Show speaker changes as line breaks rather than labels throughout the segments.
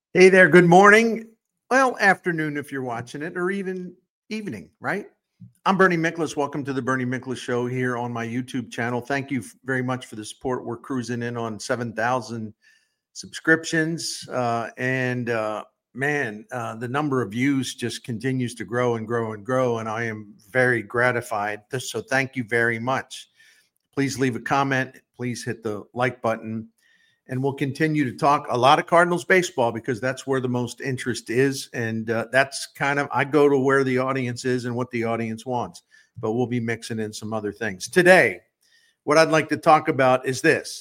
Hey there, good morning. Well, afternoon if you're watching it, or even evening, right? I'm Bernie Miklasz. Welcome to the Bernie Miklasz Show here on my YouTube channel. Thank you very much for the support. We're cruising in on 7,000 subscriptions. The number of views just continues to grow and grow and grow. And I am very gratified. So thank you very much. Please leave a comment. Please hit the like button, and we'll continue to talk a lot of Cardinals baseball because that's where the most interest is. And that's kind of, I go to where the audience is and what the audience wants, but we'll be mixing in some other things. Today, what I'd like to talk about is this.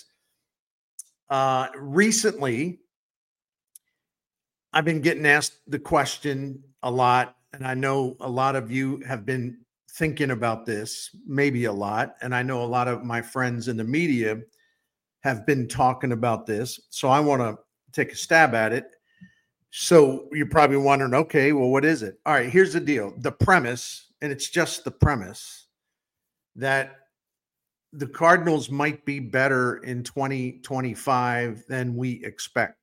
Recently, I've been getting asked the question a lot, and I know a lot of you have been thinking about this, maybe a lot. And I know a lot of my friends in the media have been talking about this. So I want to take a stab at it. So you're probably wondering, okay, well, what is it? All right, here's the deal. The premise, and it's just the premise, that the Cardinals might be better in 2025 than we expect.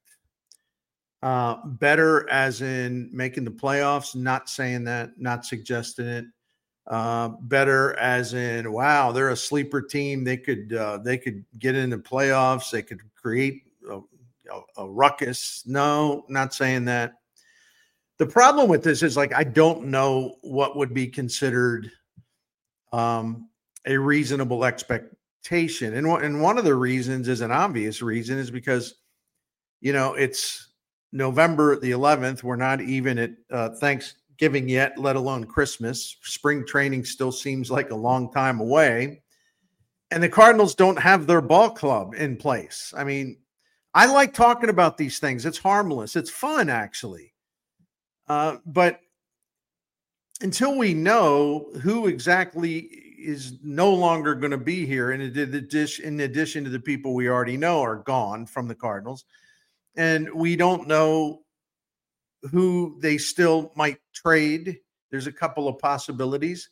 Better as in making the playoffs, not saying that, not suggesting it. Better as in, wow, they're a sleeper team. They could get into playoffs. They could create a ruckus. No, not saying that. The problem with this is, like, I don't know what would be considered a reasonable expectation. And one of the reasons is an obvious reason is because, it's November the 11th. We're not even at Thanksgiving yet, let alone Christmas. Spring training still seems like a long time away. And the Cardinals don't have their ball club in place. I mean, I like talking about these things. It's harmless. It's fun, actually. But until we know who exactly is no longer going to be here, in addition to the people we already know are gone from the Cardinals, and we don't know who they still might trade. There's a couple of possibilities.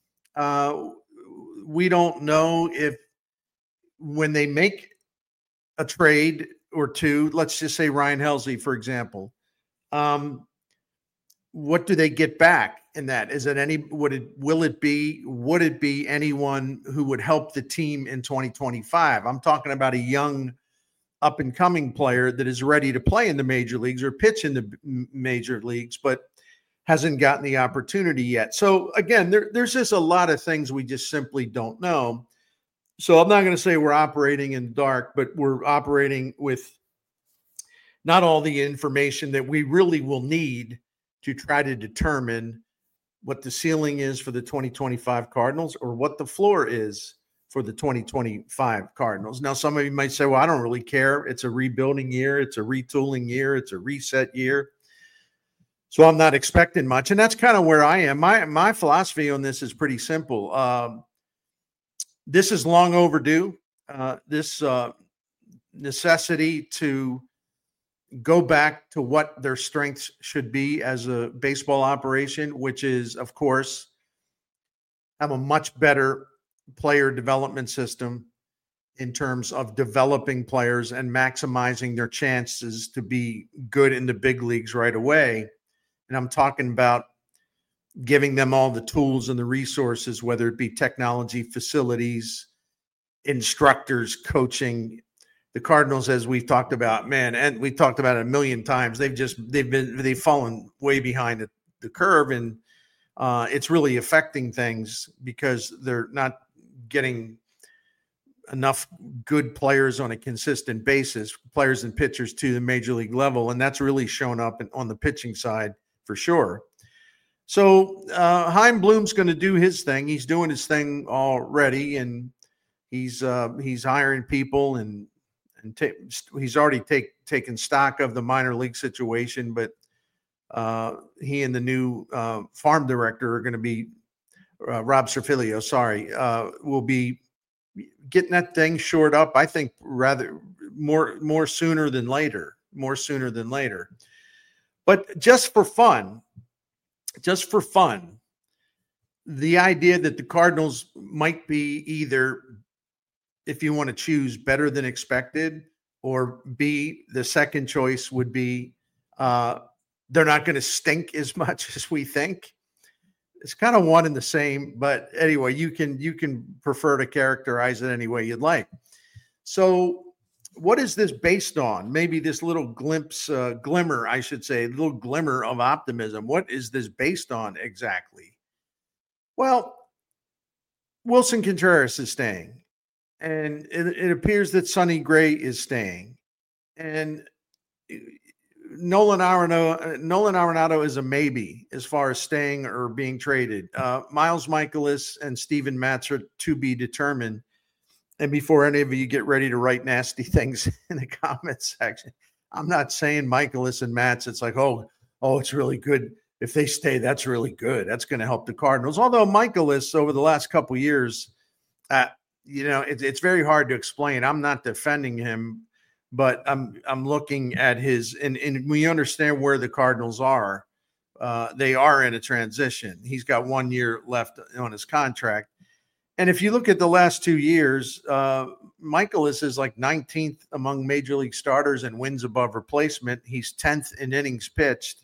We don't know if when they make a trade or two, let's just say Ryan Helsley, for example, what do they get back in that? Is it would it be anyone who would help the team in 2025? I'm talking about a young up and coming player that is ready to play in the major leagues or pitch in the major leagues, but hasn't gotten the opportunity yet. So again, there's just a lot of things we just simply don't know. So I'm not going to say we're operating in the dark, but we're operating with not all the information that we really will need to try to determine what the ceiling is for the 2025 Cardinals or what the floor is for the 2025 Cardinals. Now, some of you might say, well, I don't really care. It's a rebuilding year. It's a retooling year. It's a reset year. So I'm not expecting much. And that's kind of where I am. My philosophy on this is pretty simple. This is long overdue. This necessity to go back to what their strengths should be as a baseball operation, which is, of course, have a much better player development system in terms of developing players and maximizing their chances to be good in the big leagues right away. And I'm talking about giving them all the tools and the resources, whether it be technology, facilities, instructors, coaching. The Cardinals, as we've talked about, and we've talked about it a million times, they've fallen way behind the curve, and it's really affecting things because they're not getting enough good players on a consistent basis, players and pitchers to the major league level. And that's really shown up on the pitching side for sure. So Chaim Bloom's going to do his thing. He's doing his thing already, and he's hiring people, and he's already taken stock of the minor league situation. But he and the new farm director are going to be Rob Serfilio, will be getting that thing shored up, I think, rather more sooner than later. But just for fun, the idea that the Cardinals might be either, if you want to choose, better than expected, or B, the second choice would be Uh, they're not going to stink as much as we think. It's kind of one and the same, but anyway, you can prefer to characterize it any way you'd like. So, what is this based on? Maybe this little glimmer, I should say, little glimmer of optimism. What is this based on exactly? Well, Wilson Contreras is staying, and it appears that Sonny Gray is staying, and Nolan Arenado is a maybe as far as staying or being traded. Miles Mikolas and Steven Matz are to be determined. And before any of you get ready to write nasty things in the comments section, I'm not saying Mikolas and Matz. It's like, oh, it's really good. If they stay, that's really good. That's going to help the Cardinals. Although Mikolas over the last couple of years, it's very hard to explain. I'm not defending him, but I'm looking at his and we understand where the Cardinals are. They are in a transition. He's got 1 year left on his contract. And if you look at the last 2 years, Mikolas is like 19th among major league starters and wins above replacement. He's 10th in innings pitched.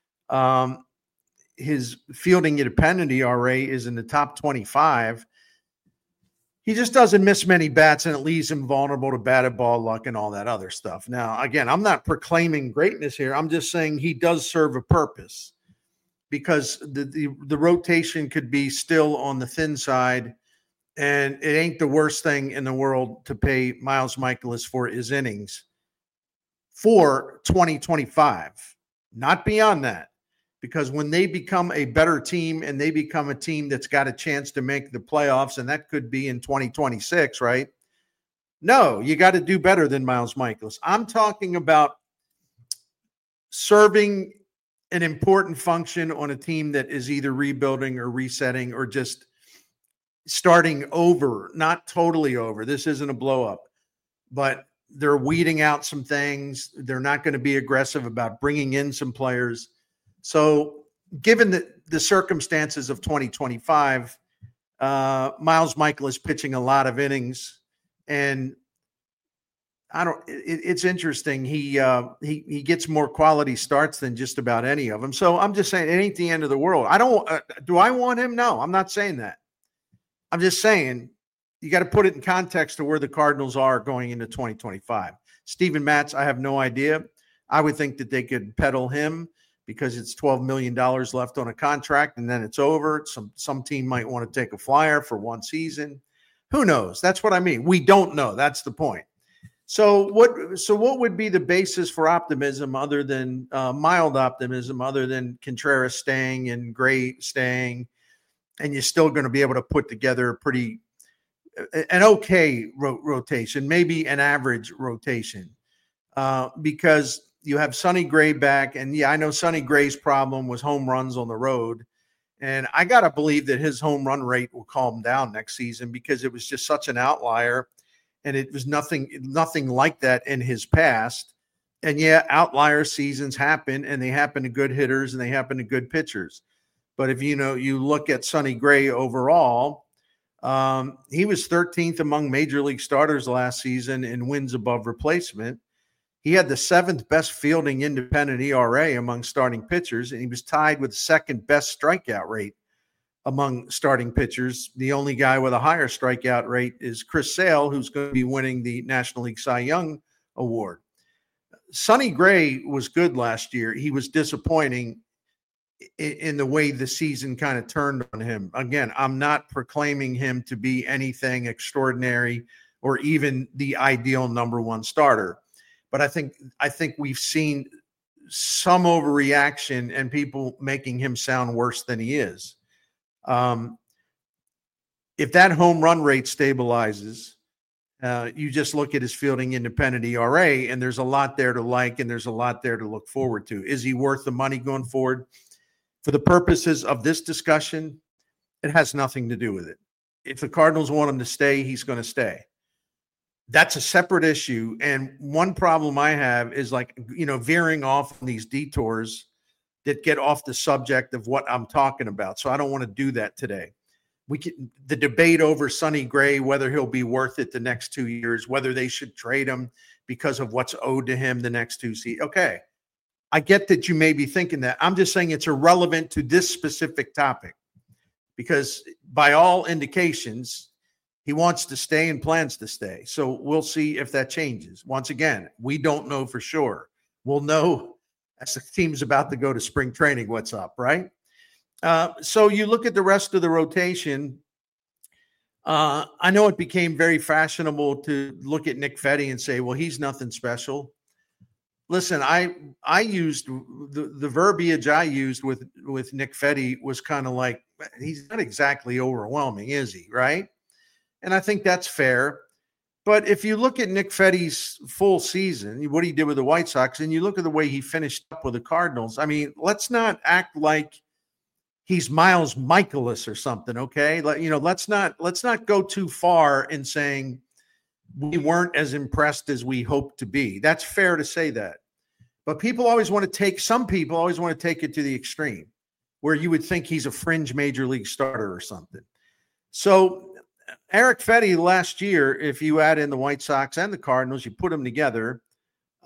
His fielding independent ERA is in the top 25. He just doesn't miss many bats, and it leaves him vulnerable to batted ball luck and all that other stuff. Now, again, I'm not proclaiming greatness here. I'm just saying he does serve a purpose because the rotation could be still on the thin side, and it ain't the worst thing in the world to pay Miles Mikolas for his innings for 2025, not beyond that. Because when they become a better team and they become a team that's got a chance to make the playoffs, and that could be in 2026, right? No, you got to do better than Miles Mikolas. I'm talking about serving an important function on a team that is either rebuilding or resetting or just starting over, not totally over. This isn't a blow up, but they're weeding out some things. They're not going to be aggressive about bringing in some players. So given the circumstances of 2025, Miles Mikolas pitching a lot of innings, and it's interesting. He gets more quality starts than just about any of them. So I'm just saying it ain't the end of the world. Do I want him? No, I'm not saying that. I'm just saying you got to put it in context to where the Cardinals are going into 2025. Steven Matz, I have no idea. I would think that they could peddle him because it's $12 million left on a contract and then it's over. Some team might want to take a flyer for one season. Who knows? That's what I mean. We don't know. That's the point. So what would be the basis for optimism other than mild optimism, other than Contreras staying and Gray staying, and you're still going to be able to put together an okay rotation, maybe an average rotation, because you have Sonny Gray back. And yeah, I know Sonny Gray's problem was home runs on the road. And I got to believe that his home run rate will calm down next season because it was just such an outlier. And it was nothing like that in his past. And yeah, outlier seasons happen, and they happen to good hitters and they happen to good pitchers. But if you look at Sonny Gray overall, he was 13th among major league starters last season in wins above replacement. He had the 7th best fielding independent ERA among starting pitchers, and he was tied with the 2nd best strikeout rate among starting pitchers. The only guy with a higher strikeout rate is Chris Sale, who's going to be winning the National League Cy Young Award. Sonny Gray was good last year. He was disappointing in the way the season kind of turned on him. Again, I'm not proclaiming him to be anything extraordinary or even the ideal number one starter. But I think we've seen some overreaction and people making him sound worse than he is. If that home run rate stabilizes, you just look at his fielding independent ERA, and there's a lot there to like, and there's a lot there to look forward to. Is he worth the money going forward? For the purposes of this discussion, it has nothing to do with it. If the Cardinals want him to stay, he's going to stay. That's a separate issue. And one problem I have is veering off on these detours that get off the subject of what I'm talking about. So I don't want to do that today. The debate over Sonny Gray, whether he'll be worth it the next 2 years, whether they should trade him because of what's owed to him the next 2 seasons. Okay. I get that you may be thinking that. I'm just saying it's irrelevant to this specific topic because by all indications, he wants to stay and plans to stay. So we'll see if that changes. Once again, we don't know for sure. We'll know as the team's about to go to spring training what's up, right? So you look at the rest of the rotation. I know it became very fashionable to look at Nick Fedde and say, well, he's nothing special. Listen, I used the verbiage I used with Nick Fedde was kind of like, he's not exactly overwhelming, is he? Right. And I think that's fair. But if you look at Nick Fedde's full season, what he did with the White Sox, and you look at the way he finished up with the Cardinals, I mean, let's not act like he's Miles Michaelis or something. Okay. Let's not go too far in saying we weren't as impressed as we hoped to be. That's fair to say that. But some people always want to take it to the extreme where you would think he's a fringe major league starter or something. So Eric Fedde last year, if you add in the White Sox and the Cardinals, you put them together. He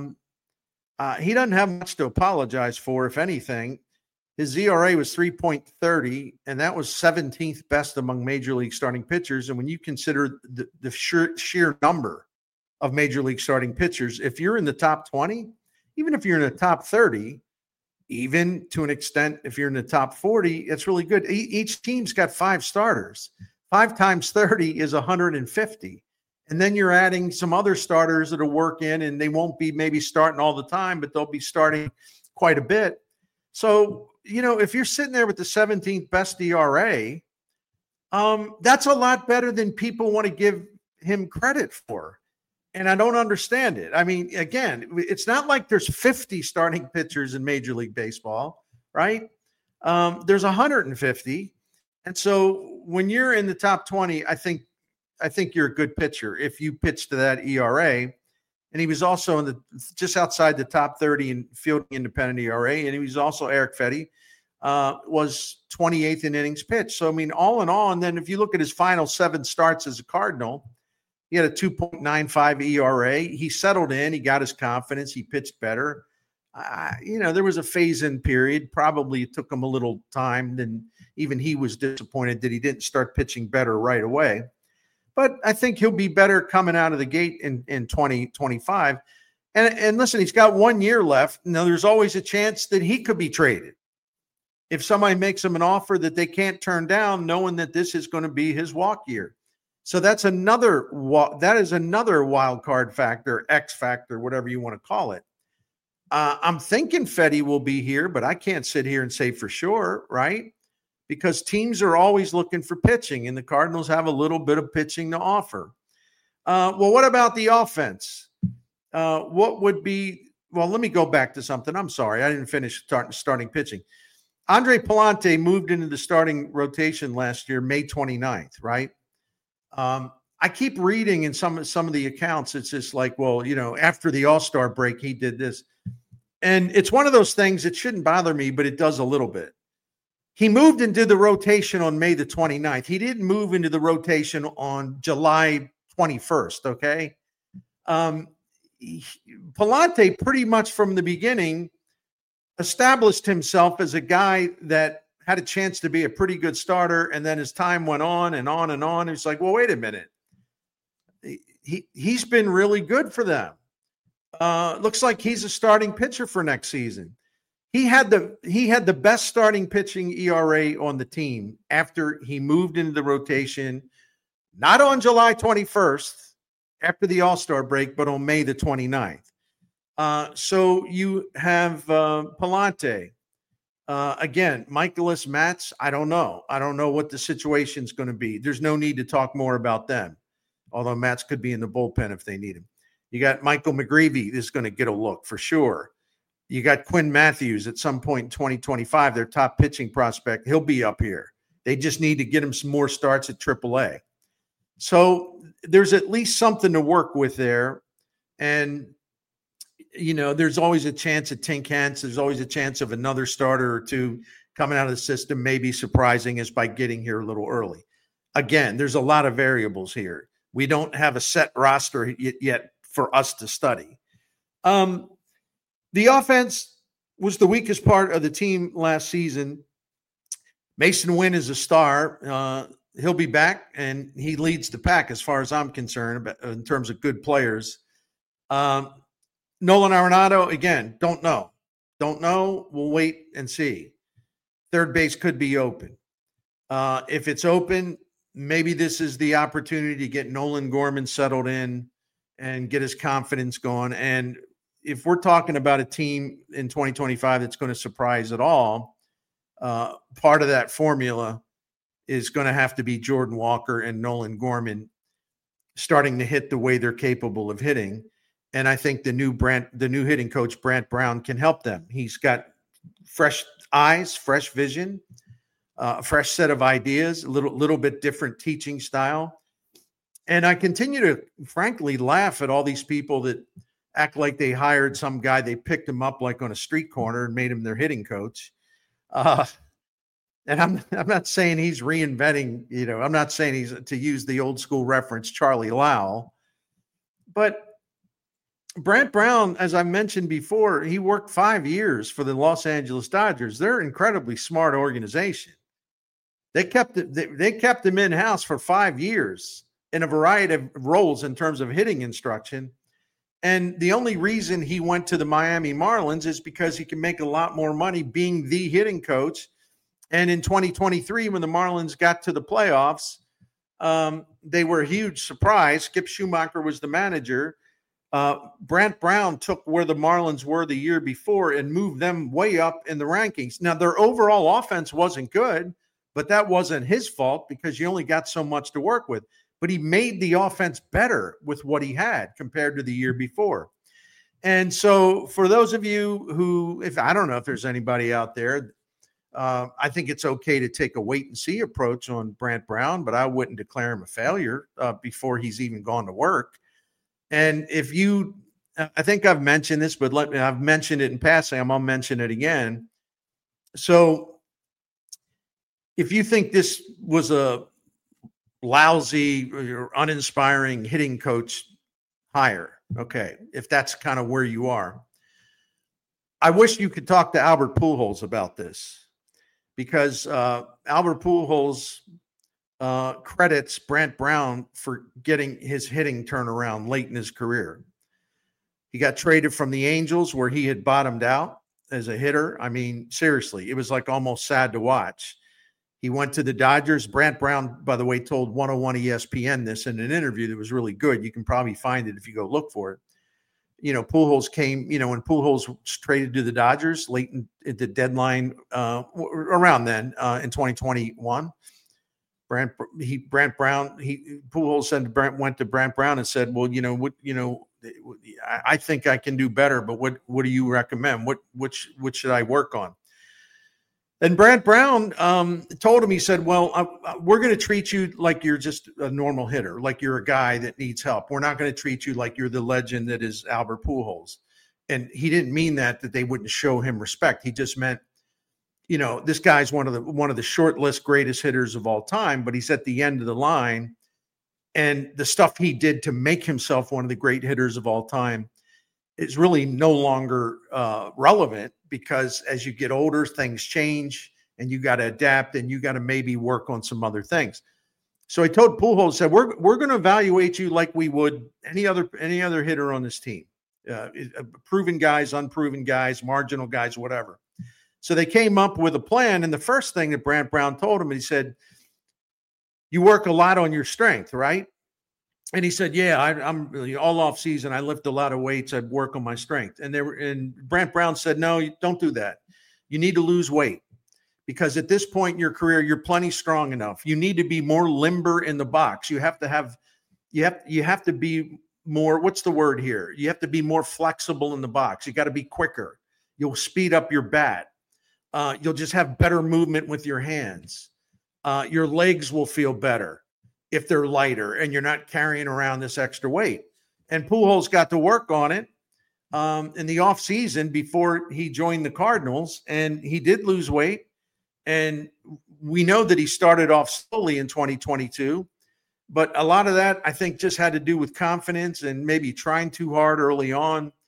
doesn't have much to apologize for, if anything. His ERA was 3.30, and that was 17th best among major league starting pitchers. And when you consider the sheer number of major league starting pitchers, if you're in the top 20, even if you're in the top 30, even to an extent, if you're in the top 40, it's really good. Each team's got 5 starters. 5 times 30 is 150. And then you're adding some other starters that'll work in, and they won't be maybe starting all the time, but they'll be starting quite a bit. So, if you're sitting there with the 17th best ERA, that's a lot better than people want to give him credit for. And I don't understand it. I mean, again, it's not like there's 50 starting pitchers in Major League Baseball, right? There's 150. And so when you're in the top 20, I think you're a good pitcher if you pitch to that ERA. And he was also just outside the top 30 in fielding independent ERA. And he was also Eric Fedde, was 28th in innings pitched. So, I mean, all in all, and then if you look at his final 7 starts as a Cardinal, he had a 2.95 ERA. He settled in. He got his confidence. He pitched better. There was a phase-in period. Probably it took him a little time. Then even he was disappointed that he didn't start pitching better right away. But I think he'll be better coming out of the gate in 2025. And listen, he's got 1 year left. Now, there's always a chance that he could be traded. If somebody makes him an offer that they can't turn down, knowing that this is going to be his walk year. So that is another wild card factor, X factor, whatever you want to call it. I'm thinking Fedde will be here, but I can't sit here and say for sure, right? Because teams are always looking for pitching, and the Cardinals have a little bit of pitching to offer. Well, what about the offense? What would be – well, let me go back to something. I'm sorry. I didn't finish starting pitching. Andre Pallante moved into the starting rotation last year, May 29th, right? I keep reading in some of the accounts, it's just like, well, after the All-Star break, he did this. And it's one of those things that shouldn't bother me, but it does a little bit. He moved into the rotation on May the 29th. He didn't move into the rotation on July 21st, okay? Pallante pretty much from the beginning established himself as a guy that had a chance to be a pretty good starter, and then as time went on and on and on, it's like, well, wait a minute. He's been really good for them. Looks like he's a starting pitcher for next season. He had the best starting pitching ERA on the team after he moved into the rotation, not on July 21st after the All-Star break, but on May the 29th. So you have Pallante. Again, Michaelis, Matz, I don't know. I don't know what the situation's going to be. There's no need to talk more about them, although Matz could be in the bullpen if they need him. You got Michael McGreevy is going to get a look for sure. You got Quinn Matthews at some point in 2025, their top pitching prospect. He'll be up here. They just need to get him some more starts at AAA. So there's at least something to work with there. And, there's always a chance at Tink Hence. There's always a chance of another starter or two coming out of the system, maybe surprising us by getting here a little early. Again, there's a lot of variables here. We don't have a set roster yet for us to study. The offense was the weakest part of the team last season. Mason Wynn is a star. He'll be back, and he leads the pack as far as I'm concerned in terms of good players. Nolan Arenado, again, don't know. Don't know. We'll wait and see. Third base could be open. If it's open, maybe this is the opportunity to get Nolan Gorman settled in and get his confidence going. And if we're talking about a team in 2025 that's going to surprise at all, part of that formula is going to have to be Jordan Walker and Nolan Gorman starting to hit the way they're capable of hitting. And I think the new hitting coach, Brant Brown, can help them. He's got fresh eyes, fresh vision, a fresh set of ideas, a little bit different teaching style. And I continue to, frankly, laugh at all these people that act like they hired some guy, they picked him up like on a street corner and made him their hitting coach. And I'm not saying he's reinventing, I'm not saying he's, to use the old school reference, Charlie Lau. But Brant Brown, as I mentioned before, he worked 5 years for the Los Angeles Dodgers. They're an incredibly smart organization. They kept him in-house for 5 years in a variety of roles in terms of hitting instruction. And the only reason he went to the Miami Marlins is because he can make a lot more money being the hitting coach. And in 2023, when the Marlins got to the playoffs, they were a huge surprise. Skip Schumacher was the manager. Brant Brown took where the Marlins were the year before and moved them way up in the rankings. Now, their overall offense wasn't good, but that wasn't his fault because you only got so much to work with. But he made the offense better with what he had compared to the year before. And so for those of you who, I don't know if there's anybody out there, I think it's okay to take a wait and see approach on Brant Brown, but I wouldn't declare him a failure before he's even gone to work. And if you, I think I've mentioned this, but I've mentioned it in passing. I'm going to mention it again. So if you think this was a lousy or uninspiring hitting coach hire, okay, if that's kind of where you are, I wish you could talk to Albert Pujols about this, because Albert Pujols credits Brant Brown for getting his hitting turnaround late in his career. He got traded from the Angels, where he had bottomed out as a hitter. I mean, seriously, it was like almost sad to watch. He went to the Dodgers. Brant Brown, by the way, told 101 ESPN this in an interview that was really good. You can probably find it if you go look for it. Pujols came, when Pujols was traded to the Dodgers late in the deadline, around then in 2021. Pujols said went to Brant Brown and said, well, I think I can do better, but what do you recommend? What should I work on? And Brant Brown told him, he said, well, we're going to treat you like you're just a normal hitter, like you're a guy that needs help. We're not going to treat you like you're the legend that is Albert Pujols. And he didn't mean that they wouldn't show him respect. He just meant, this guy's one of the short list greatest hitters of all time, but he's at the end of the line. And the stuff he did to make himself one of the great hitters of all time is really no longer relevant, because as you get older, things change and you got to adapt and you got to maybe work on some other things. So he told Pujols, said, we're going to evaluate you like we would any other hitter on this team, proven guys, unproven guys, marginal guys, whatever. So they came up with a plan. And the first thing that Brant Brown told him, he said, you work a lot on your strength, right? And he said, yeah, I'm really all off season. I lift a lot of weights. I work on my strength. And Brant Brown said, no, you don't do that. You need to lose weight, because at this point in your career, you're plenty strong enough. You need to be more limber in the box. You have to be more, what's the word here? You have to be more flexible in the box. You got to be quicker. You'll speed up your bat. You'll just have better movement with your hands. Your legs will feel better if they're lighter and you're not carrying around this extra weight. And Pujols got to work on it in the offseason before he joined the Cardinals, and he did lose weight. And we know that he started off slowly in 2022, but a lot of that, I think, just had to do with confidence and maybe trying too hard early on.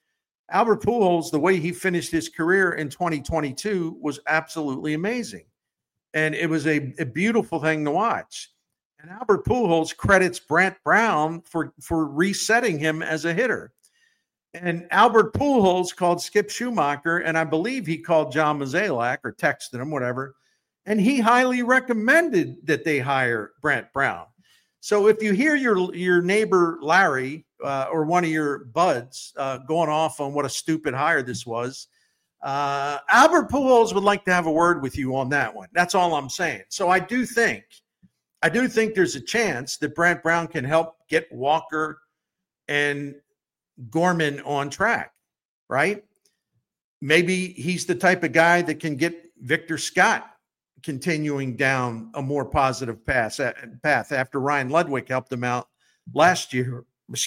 Albert Pujols, the way he finished his career in 2022 was absolutely amazing. And it was a beautiful thing to watch. And Albert Pujols credits Brant Brown for resetting him as a hitter. And Albert Pujols called Skip Schumacher, and I believe he called John Mozeliak or texted him, whatever. And he highly recommended that they hire Brant Brown. So if you hear your neighbor Larry or one of your buds going off on what a stupid hire this was, Albert Pujols would like to have a word with you on that one. That's all I'm saying. So I do think there's a chance that Brant Brown can help get Walker and Gorman on track, right? Maybe he's the type of guy that can get Victor Scott continuing down a more positive path after Ryan Ludwig helped him out last year.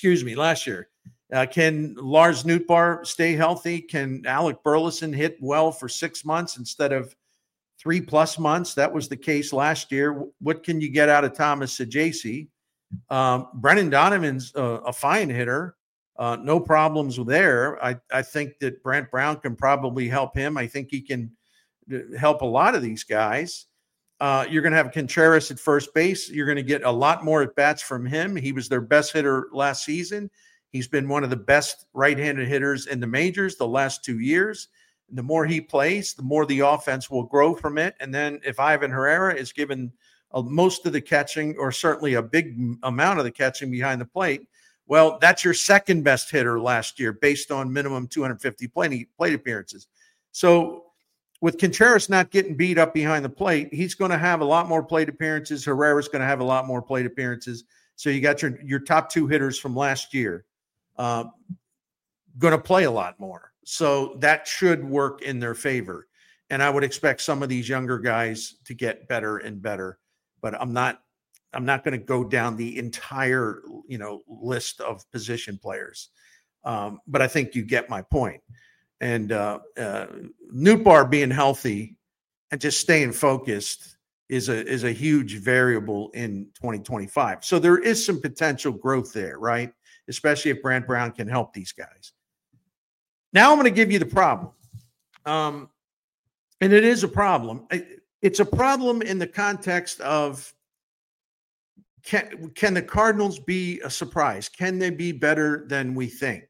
Can Lars Nootbaar stay healthy? Can Alec Burleson hit well for 6 months instead of 3+ months? That was the case last year. What can you get out of Thomas Saggese? Brennan Donovan's a fine hitter. No problems there. I think that Brant Brown can probably help him. I think he can help a lot of these guys. You're going to have Contreras at first base. You're going to get a lot more at bats from him. He was their best hitter last season. He's been one of the best right-handed hitters in the majors the last 2 years. And the more he plays, the more the offense will grow from it. And then if Ivan Herrera is given most of the catching, or certainly a big amount of the catching behind the plate, well, that's your second best hitter last year based on minimum 250 plate appearances. So with Contreras not getting beat up behind the plate, he's going to have a lot more plate appearances. Herrera's going to have a lot more plate appearances. So you got your top two hitters from last year going to play a lot more. So that should work in their favor. And I would expect some of these younger guys to get better and better. But I'm not going to go down the entire, list of position players. But I think you get my point. And Nootbaar being healthy and just staying focused is a huge variable in 2025. So there is some potential growth there, right? Especially if Brant Brown can help these guys. Now I'm going to give you the problem. And it is a problem. It's a problem in the context of can the Cardinals be a surprise? Can they be better than we think?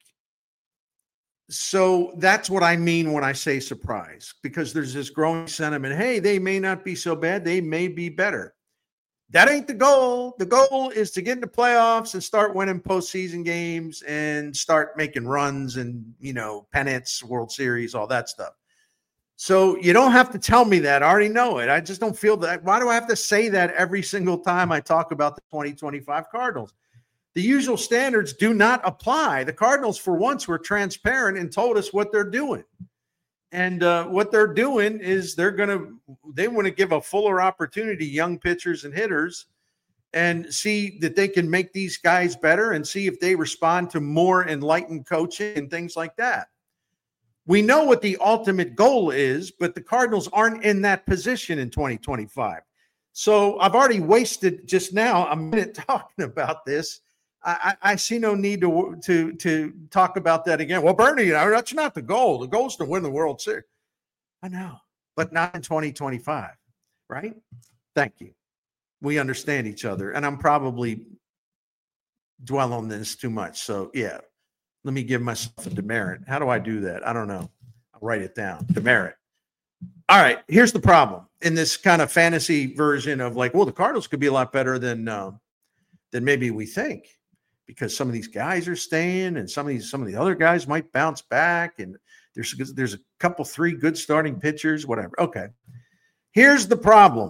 So that's what I mean when I say surprise, because there's this growing sentiment. Hey, they may not be so bad. They may be better. That ain't the goal. The goal is to get into playoffs and start winning postseason games and start making runs and, pennants, World Series, all that stuff. So you don't have to tell me that. I already know it. I just don't feel that. Why do I have to say that every single time I talk about the 2025 Cardinals? The usual standards do not apply. The Cardinals, for once, were transparent and told us what they're doing. And what they're doing is they want to give a fuller opportunity to young pitchers and hitters and see that they can make these guys better and see if they respond to more enlightened coaching and things like that. We know what the ultimate goal is, but the Cardinals aren't in that position in 2025. So I've already wasted just now a minute talking about this. I see no need to talk about that again. Well, Bernie, that's not the goal. The goal is to win the World Series. I know, but not in 2025, right? Thank you. We understand each other, and I'm probably dwelling on this too much. So, yeah, let me give myself a demerit. How do I do that? I don't know. I'll write it down. Demerit. All right, here's the problem in this kind of fantasy version of like, well, the Cardinals could be a lot better than maybe we think, because some of these guys are staying and some of the other guys might bounce back, and there's a couple, 3 good starting pitchers, whatever. Okay. Here's the problem.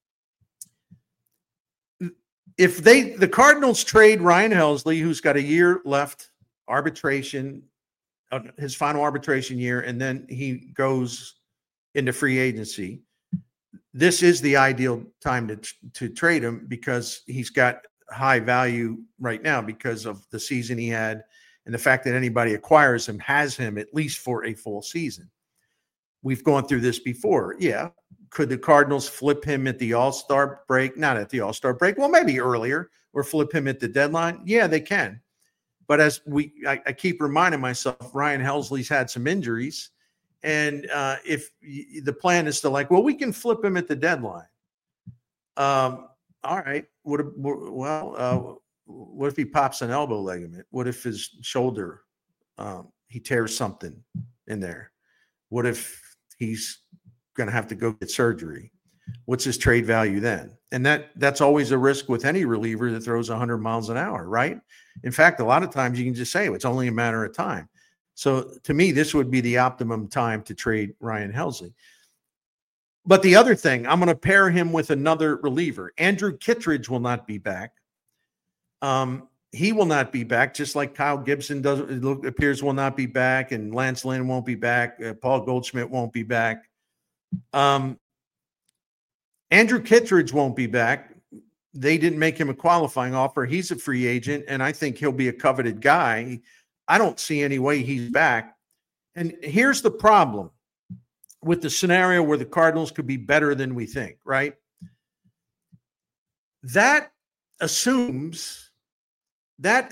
If the Cardinals trade Ryan Helsley, who's got a year left, arbitration, his final arbitration year, and then he goes into free agency, this is the ideal time to trade him, because he's got high value right now because of the season he had and the fact that anybody acquires him has him at least for a full season. We've gone through this before. Yeah. Could the Cardinals flip him at the All-Star break? Not at the All-Star break. Well, maybe earlier, or flip him at the deadline. Yeah, they can. But as I keep reminding myself, Ryan Helsley's had some injuries. And if the plan is to we can flip him at the deadline. All right. What if he pops an elbow ligament? What if his shoulder, he tears something in there? What if he's going to have to go get surgery? What's his trade value then? And that's always a risk with any reliever that throws 100 miles an hour, right? In fact, a lot of times you can just say it's only a matter of time. So to me, this would be the optimum time to trade Ryan Helsley. But the other thing, I'm going to pair him with another reliever. Andrew Kittredge will not be back. He will not be back, just like Kyle Gibson appears will not be back, and Lance Lynn won't be back. Paul Goldschmidt won't be back. Andrew Kittredge won't be back. They didn't make him a qualifying offer. He's a free agent, and I think he'll be a coveted guy. I don't see any way he's back. And here's the problem with the scenario where the Cardinals could be better than we think, right? That assumes that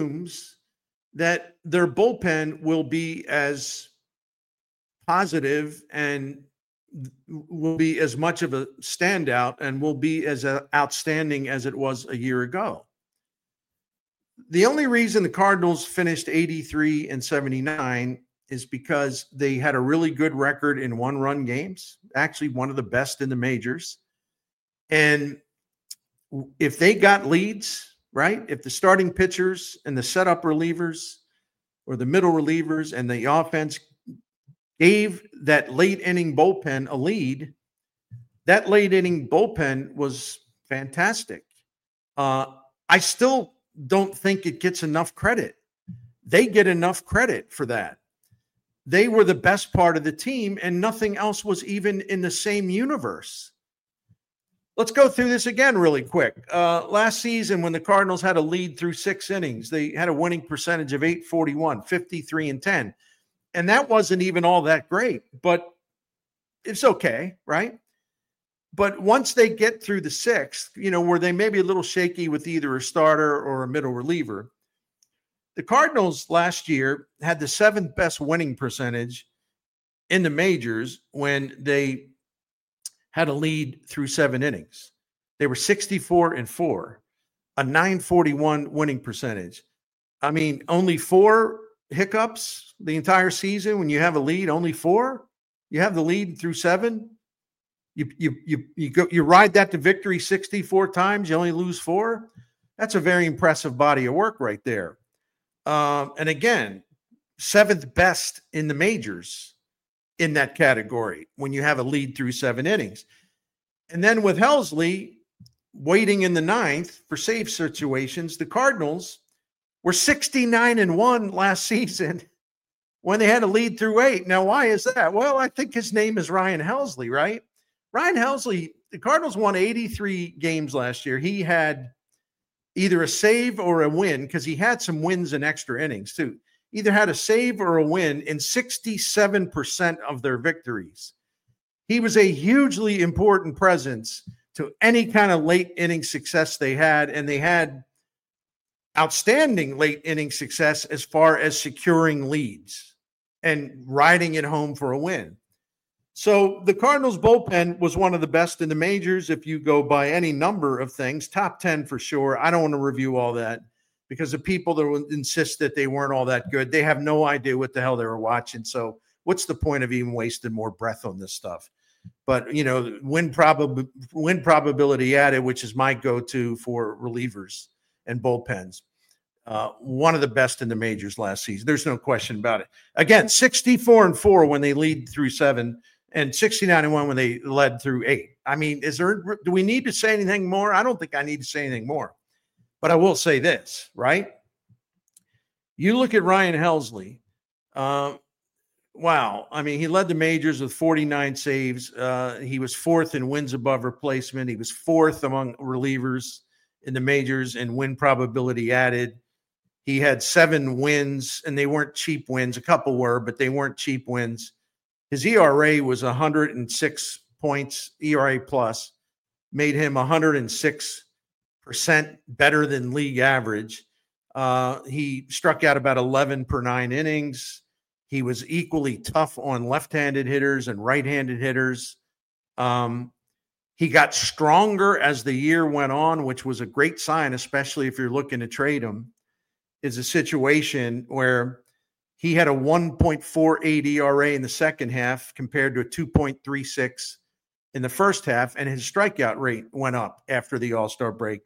their bullpen will be as positive and will be as much of a standout and will be as outstanding as it was a year ago. The only reason the Cardinals finished 83-79 is because they had a really good record in one-run games, actually one of the best in the majors. And if they got leads, right, if the starting pitchers and the setup relievers or the middle relievers and the offense gave that late inning bullpen a lead, that late inning bullpen was fantastic. I still don't think it gets enough credit. They get enough credit for that. They were the best part of the team, and nothing else was even in the same universe. Let's go through this again really quick. Last season, when the Cardinals had a lead through 6 innings, they had a winning percentage of .841, 53-10. And that wasn't even all that great, but it's okay, right? But once they get through the 6th, where they may be a little shaky with either a starter or a middle reliever, the Cardinals last year had the 7th best winning percentage in the majors when they had a lead through 7 innings. They were 64-4, a .941 winning percentage. I mean, only 4 hiccups the entire season when you have a lead, only 4. You have the lead through 7. You ride that to victory 64 times. You only lose 4. That's a very impressive body of work right there. And again, 7th best in the majors in that category when you have a lead through 7 innings. And then with Helsley waiting in the 9th for save situations, the Cardinals were 69-1 last season when they had a lead through 8. Now, why is that? Well, I think his name is Ryan Helsley, right? Ryan Helsley, the Cardinals won 83 games last year. He had either a save or a win, because he had some wins in extra innings too. Either had a save or a win in 67% of their victories. He was a hugely important presence to any kind of late inning success they had, and they had outstanding late inning success as far as securing leads and riding it home for a win. So the Cardinals bullpen was one of the best in the majors. If you go by any number of things, top 10 for sure. I don't want to review all that because the people that would insist that they weren't all that good, they have no idea what the hell they were watching. So what's the point of even wasting more breath on this stuff? But, win probability added, which is my go-to for relievers and bullpens. One of the best in the majors last season. There's no question about it. Again, 64-4 when they lead through 7 and 69-1 when they led through 8. I mean, do we need to say anything more? I don't think I need to say anything more. But I will say this, right? You look at Ryan Helsley. Wow. I mean, he led the majors with 49 saves. He was 4th in wins above replacement. He was 4th among relievers in the majors in win probability added. He had 7 wins, and they weren't cheap wins. A couple were, but they weren't cheap wins. His ERA was 106 points, ERA plus, made him 106% better than league average. He struck out about 11 per 9 innings. He was equally tough on left-handed hitters and right-handed hitters. He got stronger as the year went on, which was a great sign, especially if you're looking to trade him. Is a situation where he had a 1.48 ERA in the second half compared to a 2.36 in the first half, and his strikeout rate went up after the All-Star break.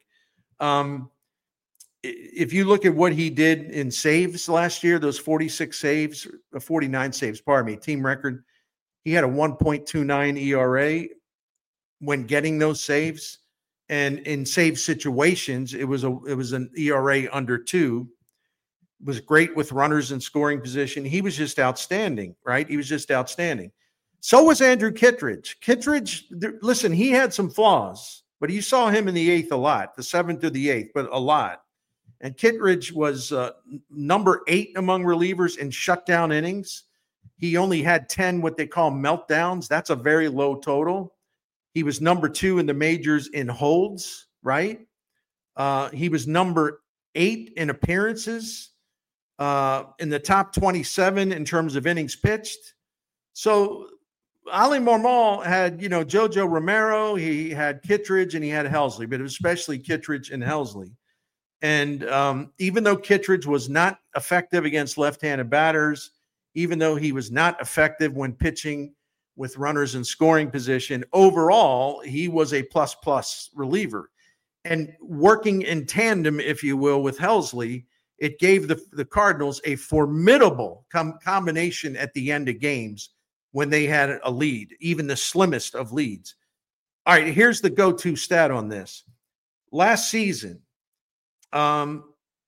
If you look at what he did in saves last year, those 46 saves, 49 saves, pardon me, team record, he had a 1.29 ERA when getting those saves. And in save situations, it was an ERA under 2. It was great with runners in scoring position. He was just outstanding, right? He was just outstanding. So was Andrew Kittredge. Kittredge, listen, he had some flaws, but you saw him in the 8th a lot, the 7th to the 8th, but a lot. And Kittredge was number 8 among relievers in shutdown innings. He only had 10 what they call meltdowns. That's a very low total. He was number 2 in the majors in holds, right? He was number 8 in appearances, in the top 27 in terms of innings pitched. So Ali Marmol had, Jojo Romero, he had Kittredge, and he had Helsley, but especially Kittredge and Helsley. And even though Kittredge was not effective against left-handed batters, even though he was not effective when pitching with runners in scoring position, overall, he was a plus reliever. And working in tandem, if you will, with Helsley, it gave the Cardinals a formidable combination at the end of games when they had a lead, even the slimmest of leads. All right, here's the go-to stat on this. Last season, in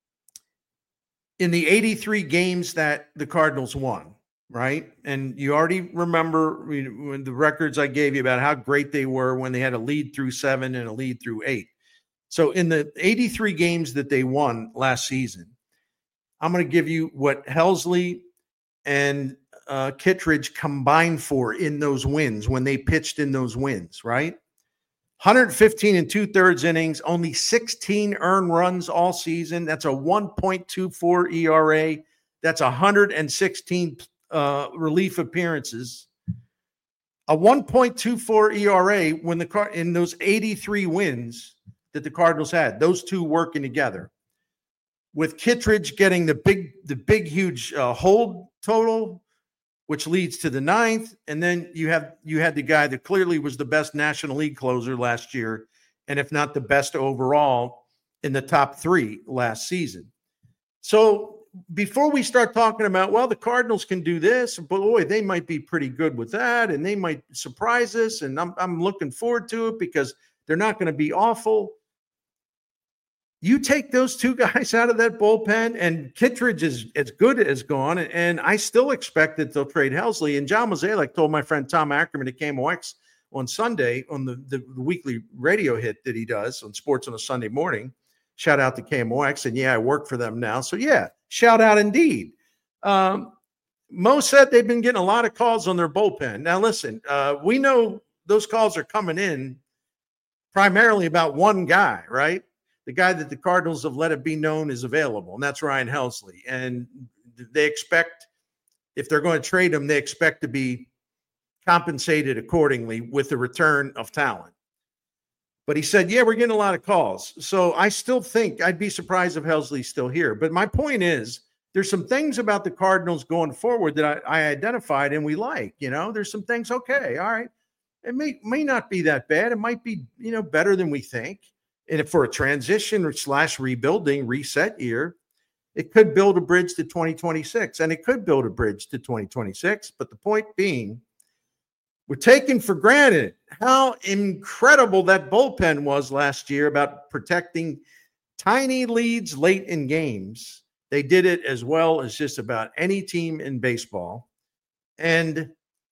the 83 games that the Cardinals won, right? And you already remember the records I gave you about how great they were when they had a lead through 7 and a lead through 8. So in the 83 games that they won last season, I'm going to give you what Helsley and Kittredge combined for in those wins when they pitched in those wins, right? 115 and 2/3 innings, only 16 earned runs all season. That's a 1.24 ERA. That's 116 relief appearances. A 1.24 ERA when in those 83 wins that the Cardinals had, those two working together. With Kittredge getting the big, huge hold total, which leads to the 9th. And then you had the guy that clearly was the best National League closer last year, and if not the best overall in the top 3 last season. So before we start talking about, well, the Cardinals can do this, but boy, they might be pretty good with that, and they might surprise us, and I'm looking forward to it because they're not going to be awful. You take those two guys out of that bullpen, and Kittredge is as good as gone, and I still expect that they'll trade Helsley. And John Mozeliak told my friend Tom Ackerman at KMOX on Sunday on the weekly radio hit that he does on Sports on a Sunday morning. Shout out to KMOX, and yeah, I work for them now. So yeah, shout out indeed. Mo said they've been getting a lot of calls on their bullpen. Now listen, we know those calls are coming in primarily about one guy, right? The guy that the Cardinals have let it be known is available, and that's Ryan Helsley. And they expect, if they're going to trade him, they expect to be compensated accordingly with the return of talent. But he said, yeah, we're getting a lot of calls. So I still think I'd be surprised if Helsley's still here. But my point is, there's some things about the Cardinals going forward that I identified and we like. There's some things, okay, all right. It may not be that bad. It might be, better than we think. And if for a transition or / rebuilding reset year, it could build a bridge to 2026, and it could build a bridge to 2026. But the point being, we're taking for granted how incredible that bullpen was last year about protecting tiny leads late in games. They did it as well as just about any team in baseball. And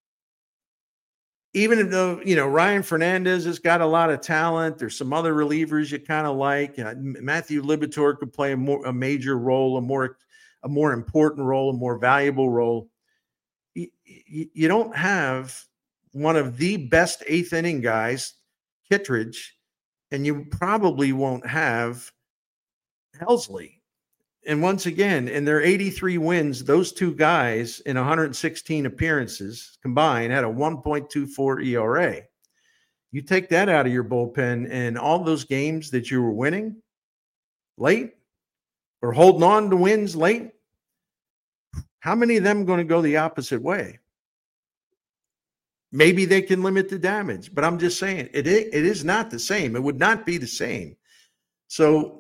even though, Ryan Fernandez has got a lot of talent, there's some other relievers you kind of like. Matthew Liberatore could play a major role, a more important role, a more valuable role. You don't have one of the best 8th inning guys, Kittredge, and you probably won't have Helsley. And once again, in their 83 wins, those two guys in 116 appearances combined had a 1.24 ERA. You take that out of your bullpen, and all those games that you were winning late or holding on to wins late, how many of them are going to go the opposite way? Maybe they can limit the damage, but I'm just saying it is not the same. It would not be the same. So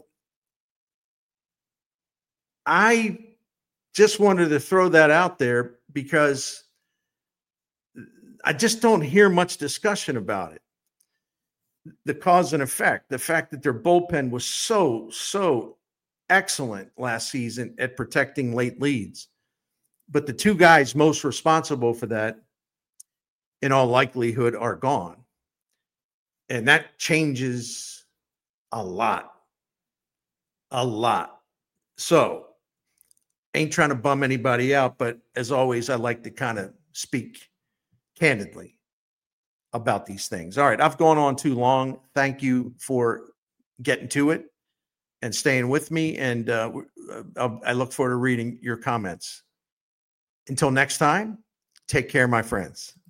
I just wanted to throw that out there because I just don't hear much discussion about it. The cause and effect, the fact that their bullpen was so excellent last season at protecting late leads. But the two guys most responsible for that, in all likelihood, are gone. And that changes a lot. A lot. So, ain't trying to bum anybody out, but as always, I like to kind of speak candidly about these things. All right, I've gone on too long. Thank you for getting to it and staying with me. And I look forward to reading your comments. Until next time, take care, my friends.